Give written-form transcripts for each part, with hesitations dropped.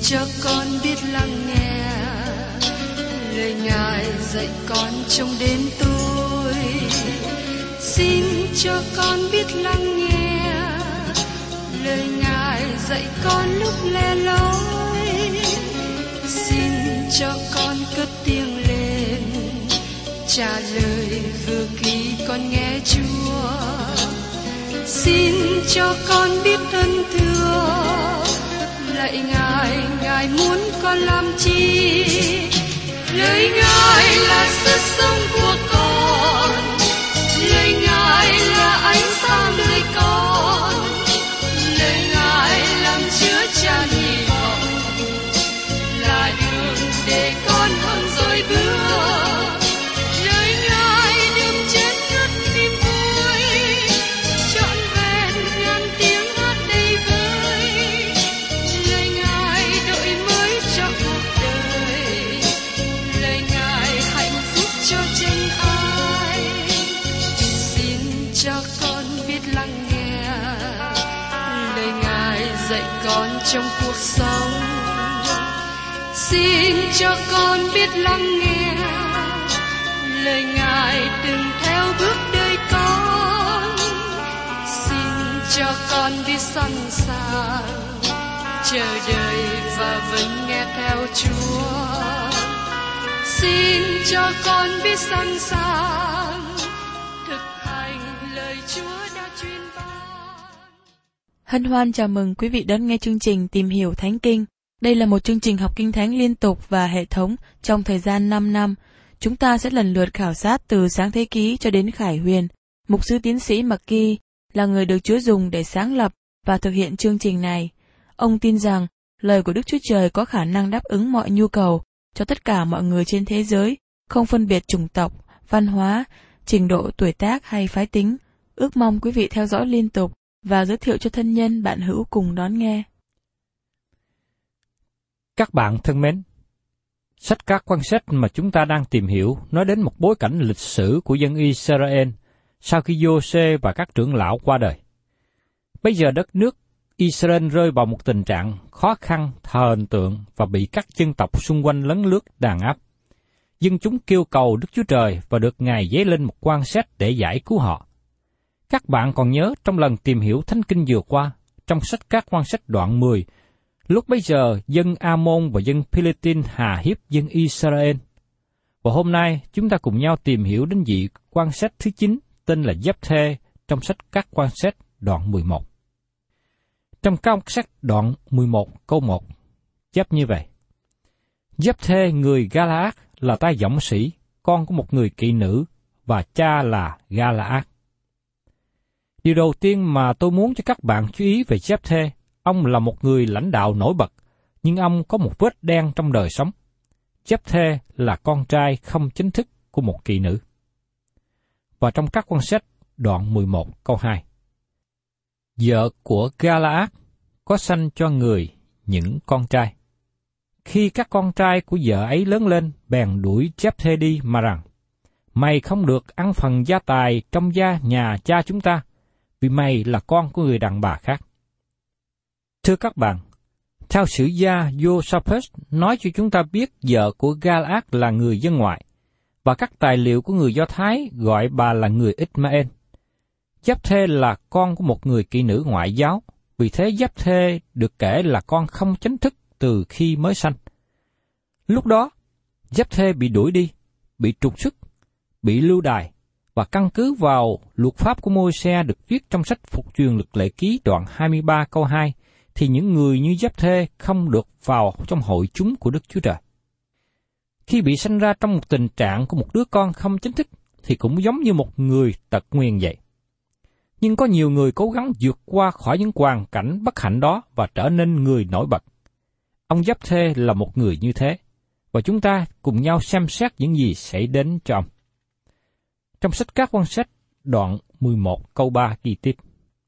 cho con biết lắng nghe lời Ngài dạy con trong đêm tối. Xin cho con biết lắng nghe lời Ngài dạy con lúc le lối. Xin cho con cất tiếng lên trả lời vừa khi con nghe Chúa. Xin cho con biết ơn thưa lạy Ngài, Ngài muốn con làm chi? Lời Ngài là sức sống của con, lời Ngài là ánh sáng đời con, lời Ngài làm chứa chan hy vọng, là đường để con hơn rồi bước. Lời Ngài đừng chết ngất niềm vui, trọn vẹn ngàn tiếng hát đầy vơi. Lời Ngài đổi mới cho cuộc đời, lời Ngài hạnh phúc cho chân ai. Xin cho con biết lắng nghe lời Ngài dạy con trong cuộc sống. Xin cho con biết lắng nghe lời Ngài từng theo bước đời con. Xin cho con biết sẵn sàng chờ đợi và vẫn nghe theo Chúa. Xin cho con biết sẵn sàng thực hành lời Chúa đã truyền ban. Hân hoan chào mừng quý vị đón nghe chương trình Tìm hiểu Thánh Kinh. Đây là một chương trình học Kinh Thánh liên tục và hệ thống trong thời gian 5 năm. Chúng ta sẽ lần lượt khảo sát từ Sáng Thế Ký cho đến Khải Huyền. Mục sư tiến sĩ McGee là người được Chúa dùng để sáng lập và thực hiện chương trình này. Ông tin rằng lời của Đức Chúa Trời có khả năng đáp ứng mọi nhu cầu cho tất cả mọi người trên thế giới, không phân biệt chủng tộc, văn hóa, trình độ tuổi tác hay phái tính. Ước mong quý vị theo dõi liên tục và giới thiệu cho thân nhân bạn hữu cùng đón nghe. Các bạn thân mến, sách Các Quan Sách mà chúng ta đang tìm hiểu nói đến một bối cảnh lịch sử của dân Israel sau khi Giô-xê và các trưởng lão qua đời. Bây giờ đất nước Israel rơi vào một tình trạng khó khăn, thờ hình tượng và bị các dân tộc xung quanh lấn lướt đàn áp. Dân chúng kêu cầu Đức Chúa Trời và được Ngài giấy lên một quan sách để giải cứu họ. Các bạn còn nhớ trong lần tìm hiểu Thánh Kinh vừa qua, trong sách Các Quan Sách đoạn 10, lúc bấy giờ dân Amon và dân Philippines hà hiếp dân Israel. Và hôm nay chúng ta cùng nhau tìm hiểu đến vị quan sách thứ 9 tên là Giáp-thê trong sách Các Quan Sách đoạn 11. Trong Các Quan Sách đoạn 11 câu 1, chép như vậy: Giáp-thê người Gala-át là tay dõng sĩ, con của một người kỵ nữ, và cha là Gala-át. Điều đầu tiên mà tôi muốn cho các bạn chú ý về Giáp-thê, ông là một người lãnh đạo nổi bật, nhưng ông có một vết đen trong đời sống. Giáp-thê là con trai không chính thức của một kỵ nữ. Và trong Các Quan Sách đoạn 11 câu 2, vợ của Gala-át có sanh cho người những con trai. Khi các con trai của vợ ấy lớn lên, bèn đuổi Giáp-thê đi mà rằng: Mày không được ăn phần gia tài trong gia nhà cha chúng ta, vì mày là con của người đàn bà khác. Thưa các bạn, theo sử gia Josephus nói cho chúng ta biết vợ của Gala-át là người dân ngoại, và các tài liệu của người Do Thái gọi bà là người Ishmael. Giáp-thê là con của một người kỵ nữ ngoại giáo, vì thế Giáp-thê được kể là con không chính thức từ khi mới sanh. Lúc đó, Giáp-thê bị đuổi đi, bị trục xuất, bị lưu đày, và căn cứ vào luật pháp của Môi-se được viết trong sách Phục truyền Luật Lệ Ký đoạn 23 câu 2, thì những người như Giáp-thê không được vào trong hội chúng của Đức Chúa Trời. Khi bị sanh ra trong một tình trạng của một đứa con không chính thức, thì cũng giống như một người tật nguyền vậy. Nhưng có nhiều người cố gắng vượt qua khỏi những hoàn cảnh bất hạnh đó và trở nên người nổi bật. Ông Giáp-thê là một người như thế, và chúng ta cùng nhau xem xét những gì xảy đến cho ông. Trong sách Các Quan Sách đoạn 11 câu 3 ghi tiếp: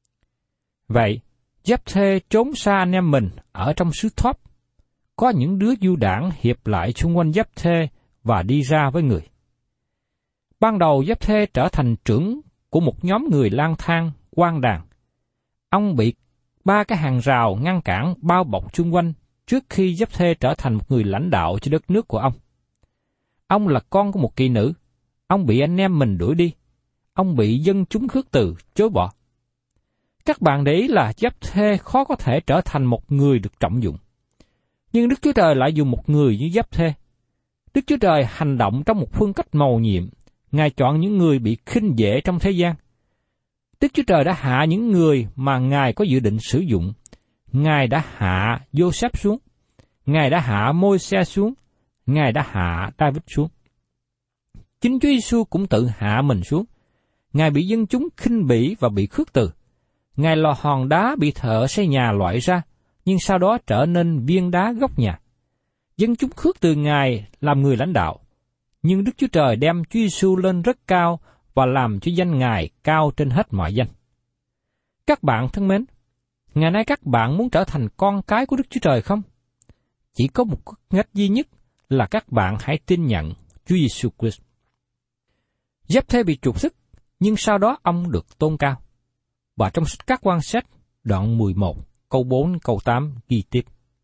Vậy, Giáp-thê trốn xa anh em mình ở trong xứ Thoát. Có những đứa du đảng hiệp lại xung quanh Giáp-thê và đi ra với người. Ban đầu Giáp-thê trở thành trưởng của một nhóm người lang thang, hoang đàn. Ông bị 3 cái hàng rào ngăn cản bao bọc xung quanh trước khi Giáp-thê trở thành một người lãnh đạo cho đất nước của ông. Ông là con của một kỹ nữ, ông bị anh em mình đuổi đi, ông bị dân chúng khước từ, chối bỏ. Các bạn để ý là Giáp-thê khó có thể trở thành một người được trọng dụng. Nhưng Đức Chúa Trời lại dùng một người như Giáp-thê. Đức Chúa Trời hành động trong một phương cách mầu nhiệm. Ngài chọn những người bị khinh dễ trong thế gian. Đức Chúa Trời đã hạ những người mà Ngài có dự định sử dụng. Ngài đã hạ Giô-sép xuống. Ngài đã hạ Môi-se xuống. Ngài đã hạ Đa-vít xuống. Chính Chúa Giêsu cũng tự hạ mình xuống. Ngài bị dân chúng khinh bỉ và bị khước từ. Ngài lò hòn đá bị thợ xây nhà loại ra, nhưng sau đó trở nên viên đá góc nhà. Dân chúng khước từ Ngài làm người lãnh đạo, nhưng Đức Chúa Trời đem Chúa Giêsu lên rất cao và làm cho danh Ngài cao trên hết mọi danh. Các bạn thân mến, ngày nay các bạn muốn trở thành con cái của Đức Chúa Trời không? Chỉ có một cách duy nhất là các bạn hãy tin nhận Chúa Giêsu Christ. Giáp-thê bị trục xuất, nhưng sau đó ông được tôn cao. Và trong sách Các Quan Sách, đoạn 11, câu 4, câu 8 ghi tiếp.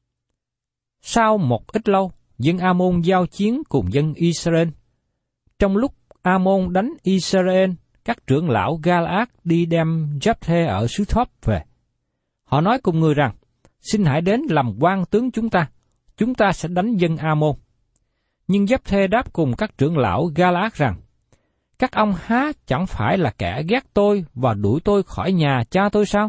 Sau một ít lâu, dân A-môn giao chiến cùng dân Israel. Trong lúc A-môn đánh Israel, các trưởng lão Ga-la-át đi đem Giáp-thê ở xứ Thóp về. Họ nói cùng người rằng, xin hãy đến làm quan tướng chúng ta sẽ đánh dân A-môn. Nhưng Giáp-thê đáp cùng các trưởng lão Ga-la-át rằng, các ông há chẳng phải là kẻ ghét tôi và đuổi tôi khỏi nhà cha tôi sao?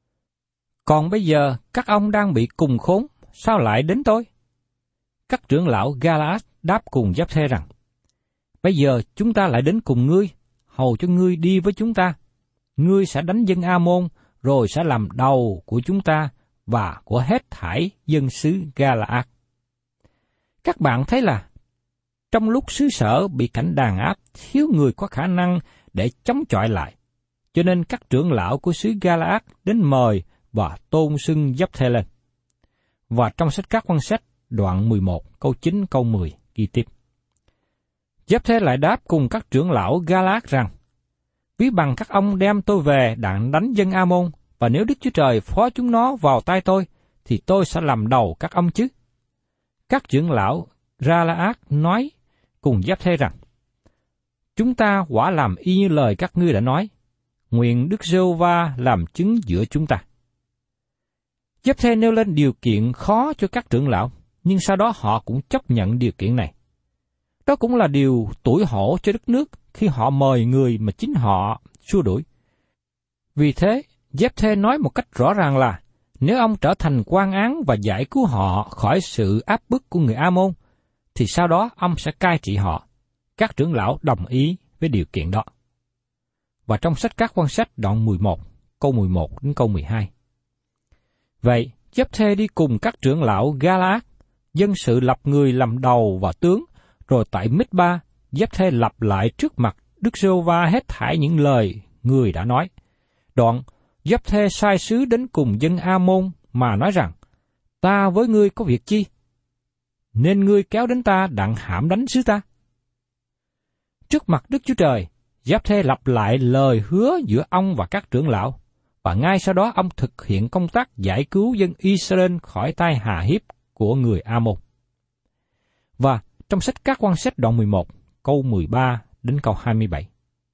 Còn bây giờ các ông đang bị cùng khốn, sao lại đến tôi? Các trưởng lão Ga-la-át đáp cùng Giáp-thê rằng, bây giờ chúng ta lại đến cùng ngươi, hầu cho ngươi đi với chúng ta. Ngươi sẽ đánh dân A-môn, rồi sẽ làm đầu của chúng ta và của hết thảy dân xứ Ga-la-át. Các bạn thấy là, trong lúc xứ sở bị cảnh đàn áp, thiếu người có khả năng để chống chọi lại, cho nên các trưởng lão của xứ Ga-la-át đến mời và tôn xưng Giáp-thê lên. Và trong sách Các Quan Sách, đoạn 11, câu 9, câu 10 ghi tiếp. Giáp-thê lại đáp cùng các trưởng lão Ga-la-át rằng, ví bằng các ông đem tôi về đặng đánh dân A-môn, và nếu Đức Chúa Trời phó chúng nó vào tay tôi, thì tôi sẽ làm đầu các ông chứ. Các trưởng lão Ga-la-át nói cùng Giáp-thê rằng, chúng ta quả làm y như lời các ngươi đã nói, nguyện Đức Giê-hô-va làm chứng giữa chúng ta. Giáp-thê nêu lên điều kiện khó cho các trưởng lão, nhưng sau đó họ cũng chấp nhận điều kiện này. Đó cũng là điều tủi hổ cho đất nước khi họ mời người mà chính họ xua đuổi. Vì thế, Giáp-thê nói một cách rõ ràng là, nếu ông trở thành quan án và giải cứu họ khỏi sự áp bức của người A-môn, thì sau đó ông sẽ cai trị họ. Các trưởng lão đồng ý với điều kiện đó. Và trong sách Các Quan Sách đoạn 11, câu 11 đến câu 12. Vậy, Giáp-thê đi cùng các trưởng lão Ga-la-át, dân sự lập người làm đầu và tướng, rồi tại Mít-ba, Giáp-thê lập lại trước mặt Đức Giê-hô-va hết thảy những lời người đã nói. Đoạn, Giáp-thê sai sứ đến cùng dân A-môn mà nói rằng, ta với ngươi có việc chi? Nên ngươi kéo đến ta đặng hãm đánh xứ ta. Trước mặt Đức Chúa Trời, Giáp-thê lặp lại lời hứa giữa ông và các trưởng lão, và ngay sau đó ông thực hiện công tác giải cứu dân Israel khỏi tay hà hiếp của người A-môn. Và trong sách Các Quan Sách đoạn 11, câu 13 đến câu 27.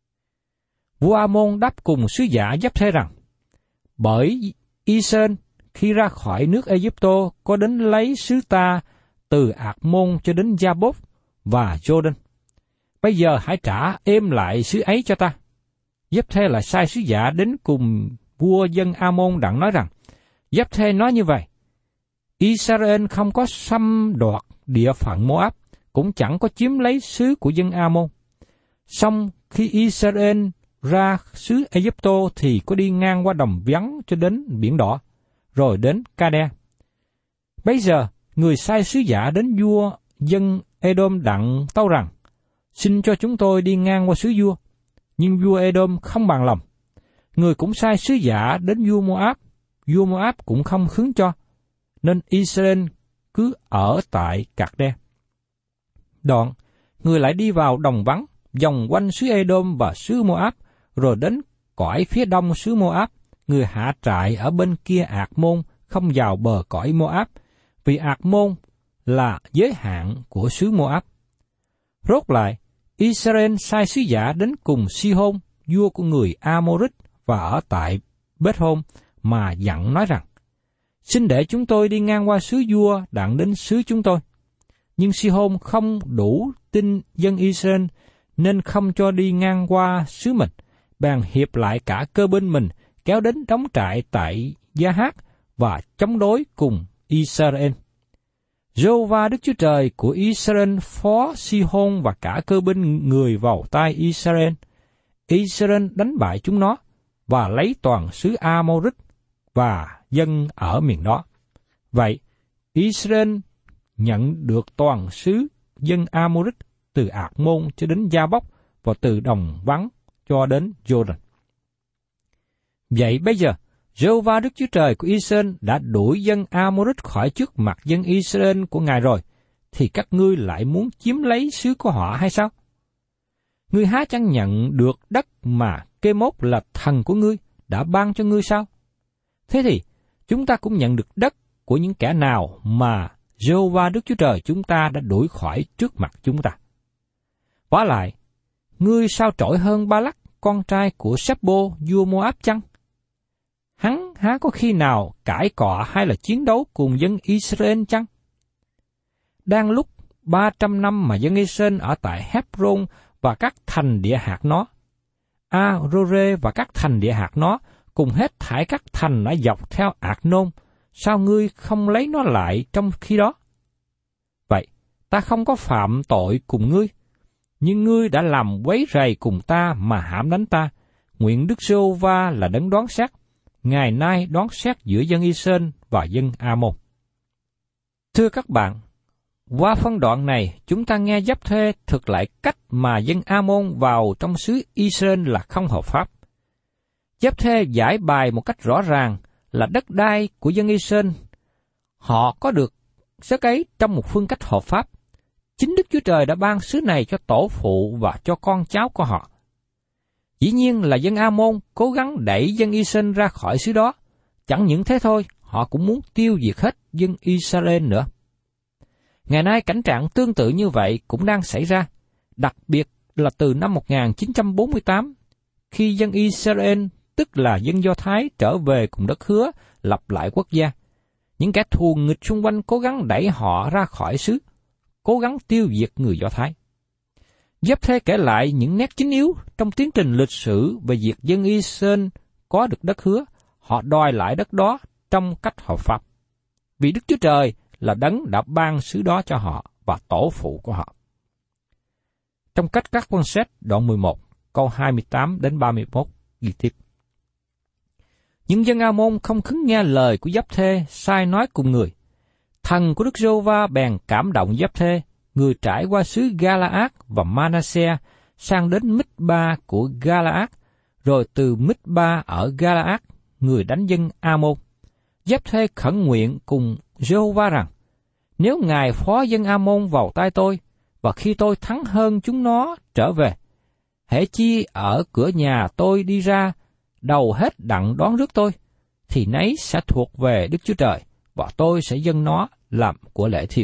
Vua A-môn đáp cùng sứ giả Giáp-thê rằng, bởi Israel khi ra khỏi nước Ê-díp-tô có đến lấy xứ ta từ Ạc-môn cho đến Gia-bốt và Giô-đân. Bây giờ hãy trả êm lại xứ ấy cho ta. Giáp-thê lại sai sứ giả đến cùng vua dân A-môn đặng nói rằng, Giáp-thê nói như vậy, Israel không có xâm đoạt địa phận Mô-áp, cũng chẳng có chiếm lấy xứ của dân A-môn. Song khi Israel ra xứ Ê-díp-tô thì có đi ngang qua đồng vắng cho đến Biển Đỏ, rồi đến Ca-đe. Bây giờ, người sai sứ giả đến vua dân Edom đặng tâu rằng, xin cho chúng tôi đi ngang qua xứ vua. Nhưng vua Edom không bằng lòng. Người cũng sai sứ giả đến vua Moab cũng không khứng cho, nên Israel cứ ở tại Cạc-đe. Đoạn, người lại đi vào đồng vắng, vòng quanh xứ Edom và xứ Moab, rồi đến cõi phía đông xứ Moab, người hạ trại ở bên kia Ạc-môn, không vào bờ cõi Moab, vì Ạc Môn là giới hạn của xứ Moab. Rốt lại, Israel sai sứ giả đến cùng Si-hôn, vua của người Amorit, và ở tại Beth-hôn mà dặn nói rằng: xin để chúng tôi đi ngang qua xứ vua đặng đến xứ chúng tôi. Nhưng Si-hôn không đủ tin dân Israel nên không cho đi ngang qua xứ mình, bèn hiệp lại cả cơ binh mình kéo đến đóng trại tại Gia-hát và chống đối cùng Israel. Giê-hô-va Đức Chúa Trời của Israel phó Si-hôn và cả cơ binh người vào tay Israel. Israel đánh bại chúng nó và lấy toàn xứ Amorit và dân ở miền đó. Vậy, Israel nhận được toàn xứ dân Amorit từ Ạc Môn cho đến Gia Bốc và từ đồng vắng cho đến Jordan. Vậy bây giờ, Giê-hô-va Đức Chúa Trời của Israel đã đuổi dân Amorit khỏi trước mặt dân Israel của Ngài rồi, thì các ngươi lại muốn chiếm lấy xứ của họ hay sao? Ngươi há chẳng nhận được đất mà Kê-mốt là thần của ngươi đã ban cho ngươi sao? Thế thì, chúng ta cũng nhận được đất của những kẻ nào mà Giê-hô-va Đức Chúa Trời chúng ta đã đuổi khỏi trước mặt chúng ta. Vả lại, ngươi sao trội hơn Ba-lắc, con trai của Sép-bô, vua Mô-áp chăng? Hắn há có khi nào cãi cọ hay là chiến đấu cùng dân Israel chăng? Đang lúc 300 năm mà dân Israel ở tại Hebron và các thành địa hạt nó, A-rô-rê và các thành địa hạt nó, cùng hết thảy các thành đã dọc theo Ạc Nôn, sao ngươi không lấy nó lại trong khi đó? Vậy, ta không có phạm tội cùng ngươi, nhưng ngươi đã làm quấy rầy cùng ta mà hãm đánh ta. Nguyện Đức Giê-hô-va là đấng đoán xét, ngày nay đoán xét giữa dân Israel và dân A-môn. Thưa các bạn, qua phân đoạn này, chúng ta nghe Giáp-thê thực lại cách mà dân A-môn vào trong xứ Israel là không hợp pháp. Giáp-thê giải bài một cách rõ ràng là đất đai của dân Israel, họ có được giấc ấy trong một phương cách hợp pháp. Chính Đức Chúa Trời đã ban xứ này cho tổ phụ và cho con cháu của họ. Dĩ nhiên là dân A-môn cố gắng đẩy dân Israel ra khỏi xứ đó. Chẳng những thế thôi, họ cũng muốn tiêu diệt hết dân Israel nữa. Ngày nay cảnh trạng tương tự như vậy cũng đang xảy ra, đặc biệt là từ năm 1948, khi dân Israel, tức là dân Do Thái, trở về cùng đất hứa, lập lại quốc gia. Những kẻ thù nghịch xung quanh cố gắng đẩy họ ra khỏi xứ, cố gắng tiêu diệt người Do Thái. Giáp-thê kể lại những nét chính yếu trong tiến trình lịch sử về việc dân Israel có được đất hứa, họ đòi lại đất đó trong cách hợp pháp. Vì Đức Chúa Trời là đấng đã ban xứ đó cho họ và tổ phụ của họ. Trong cách các quan xét đoạn 11, câu 28 đến 31 ghi tiếp. Nhưng dân A-môn không khứng nghe lời của Giáp-thê sai nói cùng người. Thần của Đức Giê-hô-va bèn cảm động Giáp-thê, người trải qua xứ Ga-la-át và Ma-na-se sang đến Mít-ba của Ga-la-át, rồi từ Mít-ba ở Ga-la-át, người đánh dân A-môn. Giáp-thê khẩn nguyện cùng Giê-hô-va rằng: nếu Ngài phó dân A-môn vào tay tôi, và khi tôi thắng hơn chúng nó trở về, hễ chi ở cửa nhà tôi đi ra, đầu hết đặng đón rước tôi, thì nấy sẽ thuộc về Đức Chúa Trời, và tôi sẽ dâng nó làm của lễ thiêu.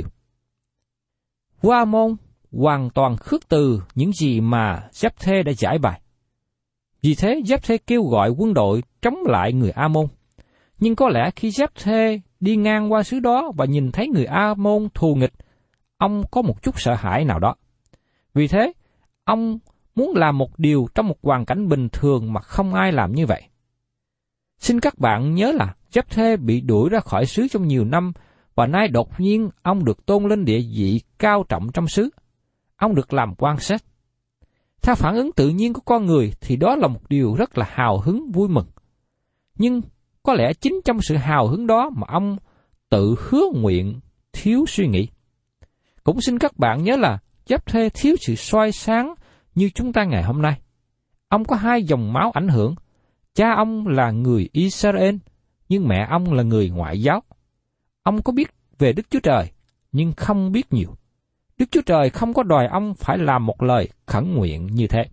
Vua A-môn hoàn toàn khước từ những gì mà Giáp-thê đã giải bài. Vì thế Giáp-thê kêu gọi quân đội chống lại người A-môn. Nhưng có lẽ khi Giáp-thê đi ngang qua xứ đó và nhìn thấy người A-môn thù nghịch, ông có một chút sợ hãi nào đó. Vì thế, ông muốn làm một điều trong một hoàn cảnh bình thường mà không ai làm như vậy. Xin các bạn nhớ là Giáp-thê bị đuổi ra khỏi xứ trong nhiều năm, và nay đột nhiên ông được tôn lên địa vị cao trọng trong xứ. Ông được làm quan xét. Theo phản ứng tự nhiên của con người thì đó là một điều rất là hào hứng vui mừng. Nhưng có lẽ chính trong sự hào hứng đó mà ông tự hứa nguyện thiếu suy nghĩ. Cũng xin các bạn nhớ là Giáp-thê thiếu sự soi sáng như chúng ta ngày hôm nay. Ông có hai dòng máu ảnh hưởng. Cha ông là người Israel, nhưng mẹ ông là người ngoại giáo. Ông có biết về Đức Chúa Trời, nhưng không biết nhiều. Đức Chúa Trời không có đòi ông phải làm một lời khẩn nguyện như thế.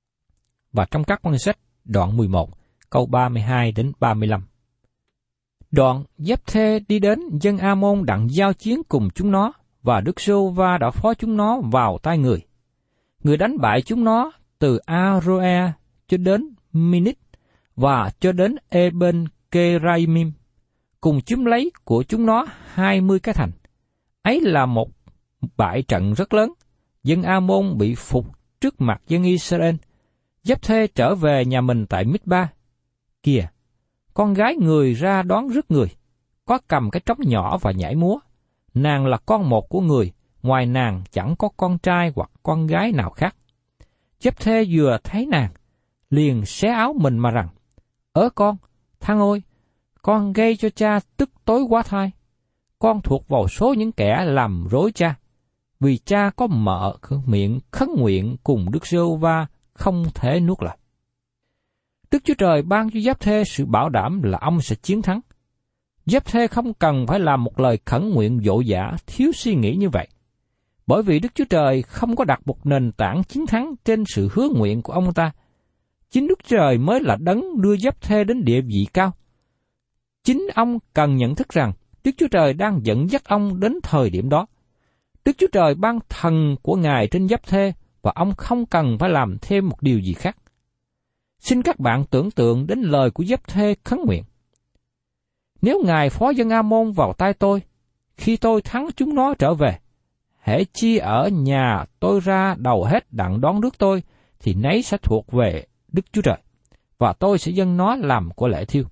Và trong các quan sách đoạn 11, câu 32 đến 35. Đoạn Giếp-thê đi đến dân A-môn đặng giao chiến cùng chúng nó, và Đức Giê-hô-va đã phó chúng nó vào tay người. Người đánh bại chúng nó từ A-rô-e cho đến Minit và cho đến E-bên-kê-rai-mim, cùng chiếm lấy của chúng nó 20 cái thành. Ấy là một bại trận rất lớn. Dân A-môn bị phục trước mặt dân Israel. Giếp-thê trở về nhà mình tại Mít-ba. Kìa, con gái người ra đón rước người, có cầm cái trống nhỏ và nhảy múa. Nàng là con một của người, ngoài nàng chẳng có con trai hoặc con gái nào khác. Giếp-thê vừa thấy nàng, liền xé áo mình mà rằng: con, thằng ơi, con gây cho cha tức tối quá thai. Con thuộc vào số những kẻ làm rối cha, vì cha có mở miệng khấn nguyện cùng Đức Giê-hô-va không thể nuốt lại. Đức Chúa Trời ban cho Giếp-thê sự bảo đảm là ông sẽ chiến thắng. Giếp-thê không cần phải làm một lời khẩn nguyện vội vã, thiếu suy nghĩ như vậy, bởi vì Đức Chúa Trời không có đặt một nền tảng chiến thắng trên sự hứa nguyện của ông ta. Chính Đức Chúa Trời mới là đấng đưa Giếp-thê đến địa vị cao. Chính ông cần nhận thức rằng Đức Chúa Trời đang dẫn dắt ông đến thời điểm đó. Đức Chúa Trời ban thần của Ngài trên Giếp-thê, và ông không cần phải làm thêm một điều gì khác. Xin các bạn tưởng tượng đến lời của Giếp-thê khấn nguyện: nếu Ngài phó dân A-môn vào tay tôi, khi tôi thắng chúng nó trở về, hễ chi ở nhà tôi ra đầu hết đặng đón rước tôi, thì nấy sẽ thuộc về Đức Chúa Trời, và tôi sẽ dâng nó làm của lễ thiêu.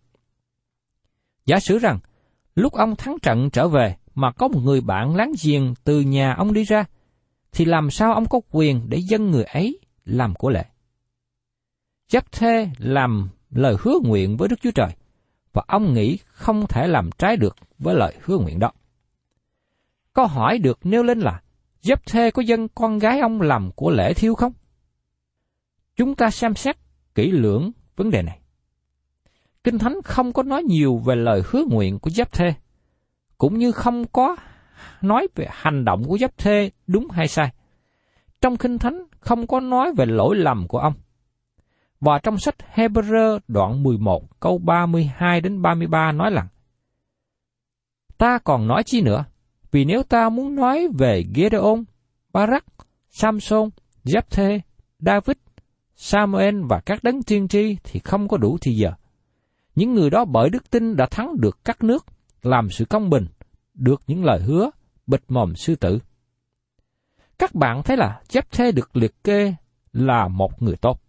Giả sử rằng, lúc ông thắng trận trở về mà có một người bạn láng giềng từ nhà ông đi ra, thì làm sao ông có quyền để dâng người ấy làm của lễ? Giếp-thê làm lời hứa nguyện với Đức Chúa Trời, và ông nghĩ không thể làm trái được với lời hứa nguyện đó. Câu hỏi được nêu lên là, Giếp-thê có dâng con gái ông làm của lễ thiêu không? Chúng ta xem xét kỹ lưỡng vấn đề này. Kinh Thánh không có nói nhiều về lời hứa nguyện của Giếp-thê, cũng như không có nói về hành động của Giếp-thê đúng hay sai. Trong Kinh Thánh không có nói về lỗi lầm của ông. Và trong sách Hebrew đoạn 11 câu 32 đến 33 nói rằng: ta còn nói chi nữa, vì nếu ta muốn nói về Gideon, Barak, Samson, Giếp-thê, David, Samuel và các đấng tiên tri thì không có đủ thì giờ. Những người đó bởi đức tin đã thắng được các nước, làm sự công bình, được những lời hứa, bịt mồm sư tử. Các bạn thấy là Giếp-thê được liệt kê là một người tốt.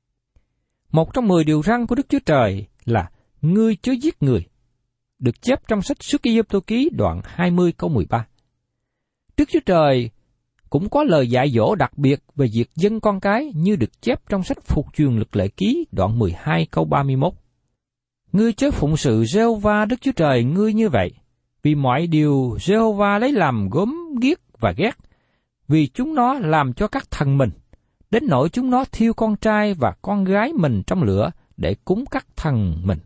Một trong 10 điều răn của Đức Chúa Trời là ngươi chớ giết người, được chép trong sách Xuất Ai-cập ký đoạn 20 câu 13. Đức Chúa Trời cũng có lời dạy dỗ đặc biệt về việc dâng con cái như được chép trong sách Phục truyền luật lệ ký đoạn 12 câu 31. Ngươi chớ phụng sự Giê-hô-va Đức Chúa Trời ngươi như vậy, vì mọi điều Giê-hô-va lấy làm gớm ghiếc và ghét, vì chúng nó làm cho các thần mình, đến nỗi chúng nó thiêu con trai và con gái mình trong lửa để cúng các thần mình.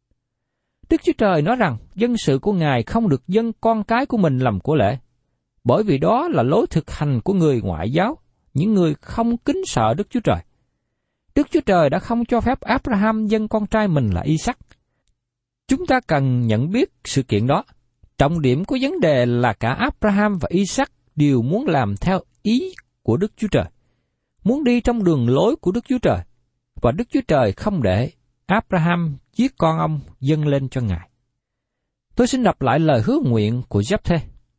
Đức Chúa Trời nói rằng dân sự của Ngài không được dâng con cái của mình làm của lễ, bởi vì đó là lối thực hành của người ngoại giáo, những người không kính sợ Đức Chúa Trời. Đức Chúa Trời đã không cho phép Abraham dâng con trai mình là Isaac. Chúng ta cần nhận biết sự kiện đó. Trọng điểm của vấn đề là cả Abraham và Isaac đều muốn làm theo ý của Đức Chúa Trời, muốn đi trong đường lối của Đức Chúa Trời, và Đức Chúa Trời không để Abraham giết con ông dâng lên cho Ngài. Tôi xin đọc lại lời hứa nguyện của Giếp-thê: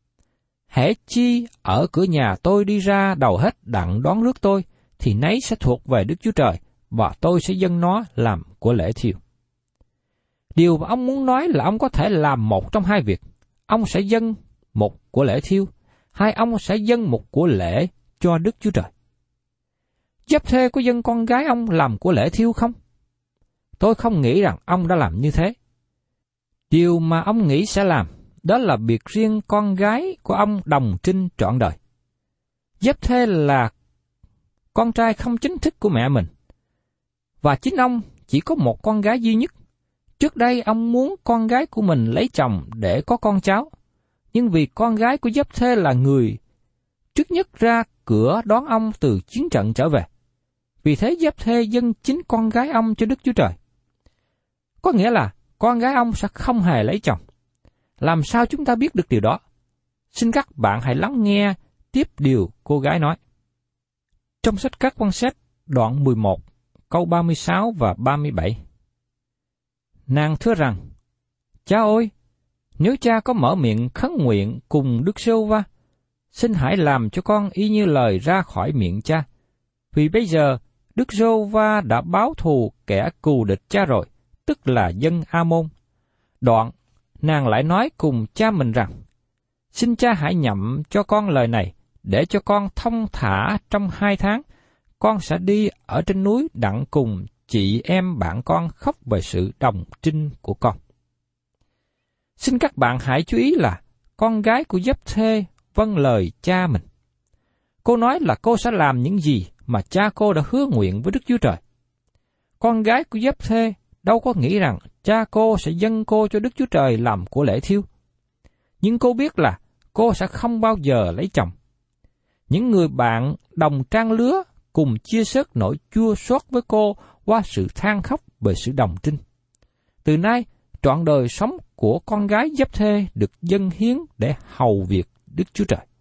hễ chi ở cửa nhà tôi đi ra đầu hết đặng đón rước tôi, thì nấy sẽ thuộc về Đức Chúa Trời, và tôi sẽ dâng nó làm của lễ thiêu. Điều mà ông muốn nói là ông có thể làm một trong hai việc. Ông sẽ dâng một của lễ thiêu, hay ông sẽ dâng một của lễ cho Đức Chúa Trời. Giếp-thê có dâng con gái ông làm của lễ thiêu không? Tôi không nghĩ rằng ông đã làm như thế. Điều mà ông nghĩ sẽ làm, đó là biệt riêng con gái của ông đồng trinh trọn đời. Giếp-thê là con trai không chính thức của mẹ mình, và chính ông chỉ có một con gái duy nhất. Trước đây ông muốn con gái của mình lấy chồng để có con cháu, nhưng vì con gái của Giếp-thê là người trước nhất ra cửa đón ông từ chiến trận trở về, vì thế Giếp-thê dâng chính con gái ông cho Đức Chúa Trời. Có nghĩa là con gái ông sẽ không hề lấy chồng. Làm sao chúng ta biết được điều đó? Xin các bạn hãy lắng nghe tiếp điều cô gái nói. Trong sách Các Quan Xét, đoạn 11, câu 36 và 37. Nàng thưa rằng, cha ơi, nếu cha có mở miệng khấn nguyện cùng Đức Giê-hô-va, xin hãy làm cho con y như lời ra khỏi miệng cha. Vì bây giờ Đức Giê-hô-va đã báo thù kẻ cù địch cha rồi, tức là dân A-môn. Đoạn, nàng lại nói cùng cha mình rằng, xin cha hãy nhậm cho con lời này, để cho con thông thả trong 2 tháng, con sẽ đi ở trên núi đặng cùng chị em bạn con khóc về sự đồng trinh của con. Xin các bạn hãy chú ý là con gái của Giếp-thê vâng lời cha mình. Cô nói là cô sẽ làm những gì mà cha cô đã hứa nguyện với Đức Chúa Trời. Con gái của Giếp-thê đâu có nghĩ rằng cha cô sẽ dâng cô cho Đức Chúa Trời làm của lễ thiêu. Nhưng cô biết là cô sẽ không bao giờ lấy chồng. Những người bạn đồng trang lứa cùng chia sớt nỗi chua xót với cô qua sự than khóc về sự đồng trinh. Từ nay, trọn đời sống của con gái Giếp-thê được dâng hiến để hầu việc Đức Chúa Trời.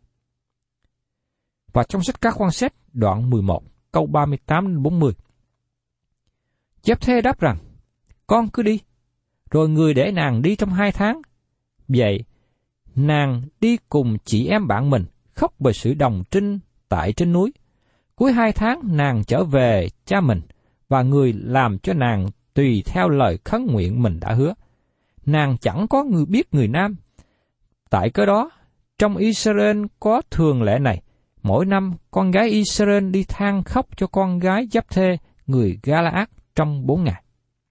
Và trong sách Các Quan Xét, đoạn 11, câu 38-40. Giếp-thê đáp rằng, con cứ đi, rồi người để nàng đi trong 2 tháng. Vậy, nàng đi cùng chị em bạn mình khóc về sự đồng trinh tại trên núi. Cuối 2 tháng nàng trở về cha mình, và người làm cho nàng tùy theo lời khấn nguyện mình đã hứa. Nàng chẳng có người biết người nam. Tại cớ đó, trong Israel có thường lệ này, mỗi năm con gái Israel đi than khóc cho con gái Giếp-thê người Ga-la-át trong 4 ngày.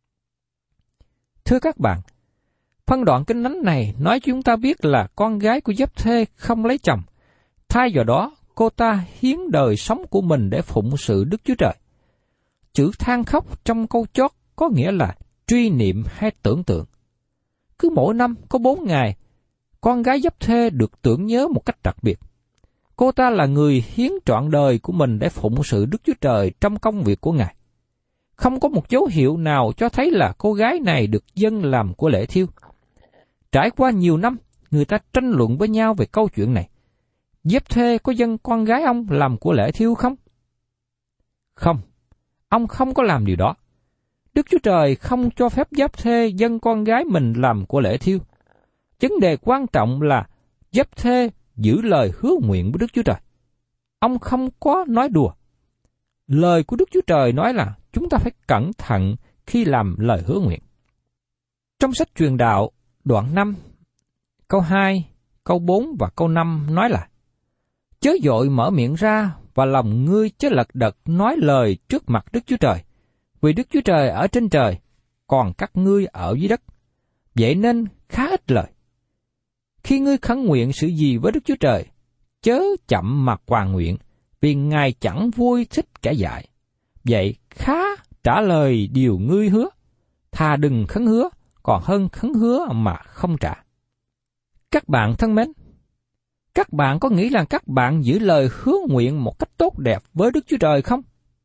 Thưa các bạn, phân đoạn kinh thánh này nói cho chúng ta biết là con gái của Giếp-thê không lấy chồng. Thay vào đó, cô ta hiến đời sống của mình để phụng sự Đức Chúa Trời. Chữ than khóc trong câu chót có nghĩa là truy niệm hay tưởng tượng. Cứ mỗi năm có 4 ngày, con gái Giếp-thê được tưởng nhớ một cách đặc biệt. Cô ta là người hiến trọn đời của mình để phụng sự Đức Chúa Trời trong công việc của Ngài. Không có một dấu hiệu nào cho thấy là cô gái này được dâng làm của lễ thiêu. Trải qua nhiều năm, người ta tranh luận với nhau về câu chuyện này. Giếp-thê có dâng con gái ông làm của lễ thiêu không? Không, ông không có làm điều đó. Đức Chúa Trời không cho phép Giếp-thê dâng con gái mình làm của lễ thiêu. Vấn đề quan trọng là Giếp-thê giữ lời hứa nguyện với Đức Chúa Trời. Ông không có nói đùa. Lời của Đức Chúa Trời nói là chúng ta phải cẩn thận khi làm lời hứa nguyện. Trong sách Truyền Đạo, đoạn 5, câu 2, câu 4 và câu 5 nói là: Chớ vội mở miệng ra và lòng ngươi chớ lật đật nói lời trước mặt Đức Chúa Trời, vì Đức Chúa Trời ở trên trời, còn các ngươi ở dưới đất. Vậy nên khá ít lời. Khi ngươi khấn nguyện sự gì với Đức Chúa Trời, chớ chậm mà hoàn nguyện, vì Ngài chẳng vui thích kẻ dại. Vậy khá trả lời điều ngươi hứa, thà đừng khấn hứa, còn hơn khấn hứa mà không trả. Các bạn thân mến, các bạn có nghĩ là các bạn giữ lời hứa nguyện một cách tốt đẹp với Đức Chúa Trời không?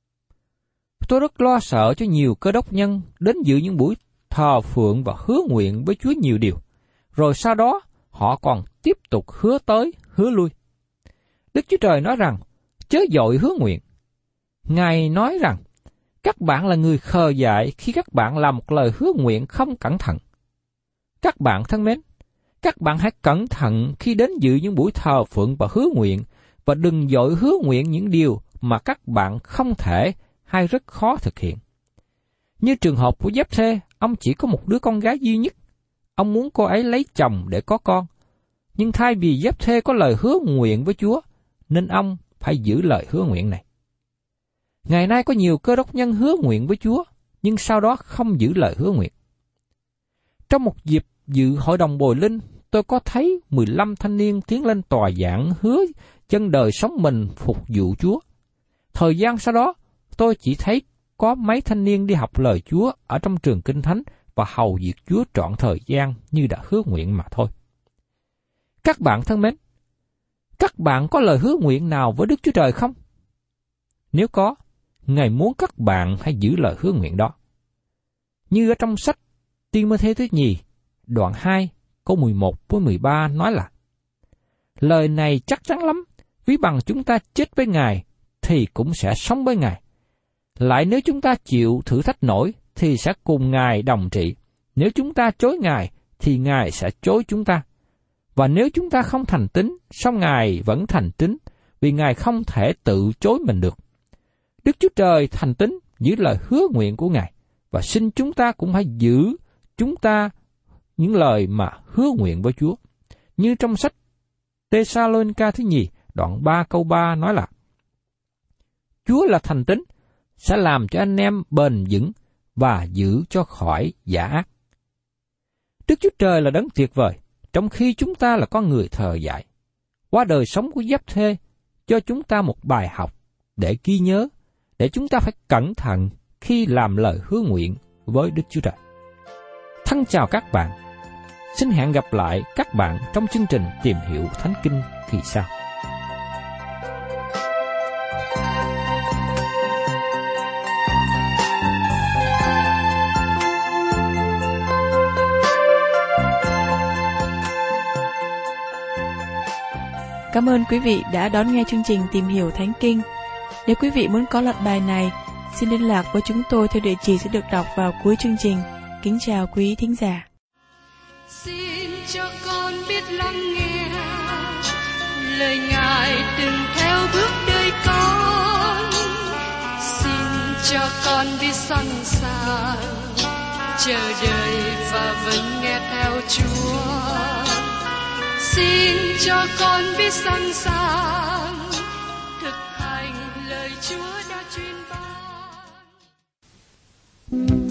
Tôi rất lo sợ cho nhiều cơ đốc nhân đến dự những buổi thờ phượng và hứa nguyện với Chúa nhiều điều, rồi sau đó họ còn tiếp tục hứa tới, hứa lui. Đức Chúa Trời nói rằng, chớ vội hứa nguyện. Ngài nói rằng, các bạn là người khờ dại khi các bạn làm một lời hứa nguyện không cẩn thận. Các bạn thân mến, các bạn hãy cẩn thận khi đến dự những buổi thờ phượng và hứa nguyện, và đừng vội hứa nguyện những điều mà các bạn không thể hay rất khó thực hiện. Như trường hợp của Giếp-thê, ông chỉ có một đứa con gái duy nhất. Ông muốn cô ấy lấy chồng để có con. Nhưng thay vì Giếp-thê có lời hứa nguyện với Chúa, nên ông phải giữ lời hứa nguyện này. Ngày nay có nhiều cơ đốc nhân hứa nguyện với Chúa, nhưng sau đó không giữ lời hứa nguyện. Trong một dịp dự hội đồng bồi linh, tôi có thấy 15 thanh niên tiến lên tòa giảng hứa chân đời sống mình phục vụ Chúa. Thời gian sau đó, tôi chỉ thấy có mấy thanh niên đi học lời Chúa ở trong trường Kinh Thánh và hầu việc Chúa trọn thời gian như đã hứa nguyện mà thôi. Các bạn thân mến, các bạn có lời hứa nguyện nào với Đức Chúa Trời không? Nếu có, Ngài muốn các bạn hãy giữ lời hứa nguyện đó. Như ở trong sách Ti-mô-thê thứ nhì, đoạn 2, câu 11 với 13 nói là: Lời này chắc chắn lắm, ví bằng chúng ta chết với Ngài thì cũng sẽ sống với Ngài. Lại nếu chúng ta chịu thử thách nổi thì sẽ cùng Ngài đồng trị. Nếu chúng ta chối Ngài thì Ngài sẽ chối chúng ta. Và nếu chúng ta không thành tín, song Ngài vẫn thành tín, vì Ngài không thể tự chối mình được. Đức Chúa Trời thành tín giữ lời hứa nguyện của Ngài, và xin chúng ta cũng hãy giữ chúng ta những lời mà hứa nguyện với Chúa. Như trong sách Tê-sa-lô-ni-ca thứ nhì, đoạn 3 câu 3 nói là: Chúa là thành tín, sẽ làm cho anh em bền vững và giữ cho khỏi giả ác. Đức Chúa Trời là đấng tuyệt vời, trong khi chúng ta là con người thờ dại. Qua đời sống của Giáp-thê cho chúng ta một bài học để ghi nhớ, để chúng ta phải cẩn thận khi làm lời hứa nguyện với Đức Chúa Trời. Thân chào các bạn. Xin hẹn gặp lại các bạn trong chương trình Tìm Hiểu Thánh Kinh kỳ sau. Cảm ơn quý vị đã đón nghe chương trình Tìm Hiểu Thánh Kinh. Nếu quý vị muốn có loạt bài này, xin liên lạc với chúng tôi theo địa chỉ sẽ được đọc vào cuối chương trình. Kính chào quý thính giả. Xin cho con biết lắng nghe lời Ngài, đừng theo bước đời con. Xin cho con biết sẵn sàng chờ đợi và vẫn nghe theo Chúa. Xin cho con biết sẵn sàng thực hành lời Chúa đã truyền ban.